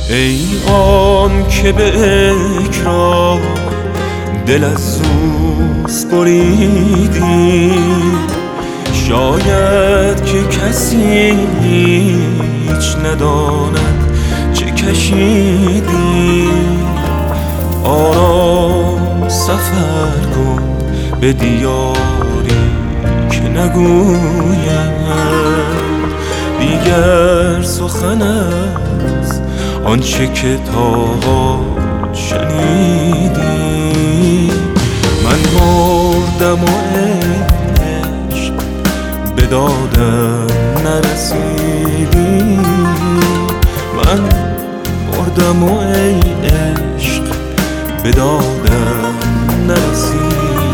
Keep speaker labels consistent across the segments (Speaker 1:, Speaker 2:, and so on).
Speaker 1: ای آن که به اکراه دل از سوز بریدی، شاید که کسی هیچ نداند چه کشیدی. آرام سفر کن به دیاری که نگویم دیگر سخن از آنچه که تا شنیدی. من مردم و عشق به دادم نرسیدی، من مردم و عشق به دادم نرسیدی.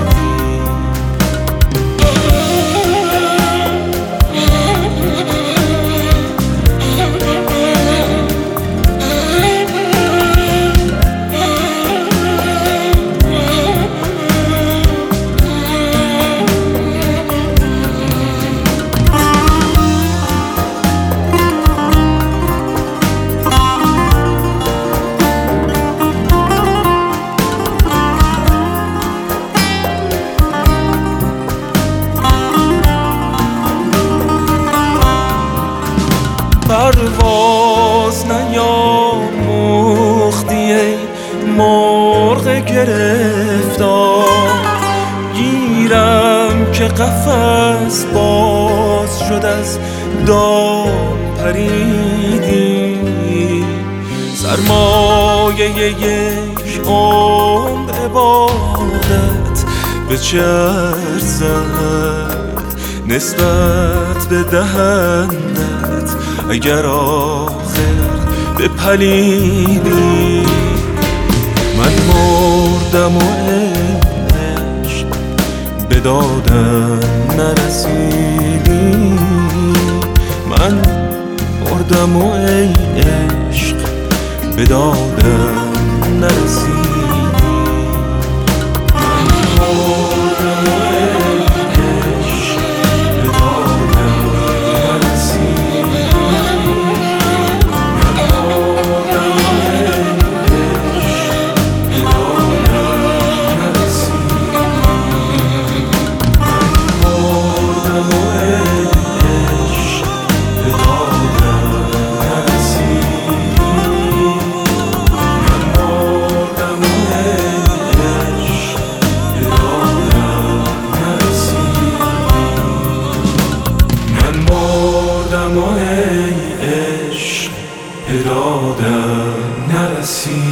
Speaker 1: پرواز نیاموختی ای مرغ گرفتار، گیرم که قفس باز شد از دام پریدی. سرمایه یک عمر عبادت به چرخ زد نسبت به دهنت اگر آخر بپلیدی. من مردم و عشق به دادم نرسیدی، من مردم و عشق به دادم نرسیدی.
Speaker 2: عشق به دادم نرسید.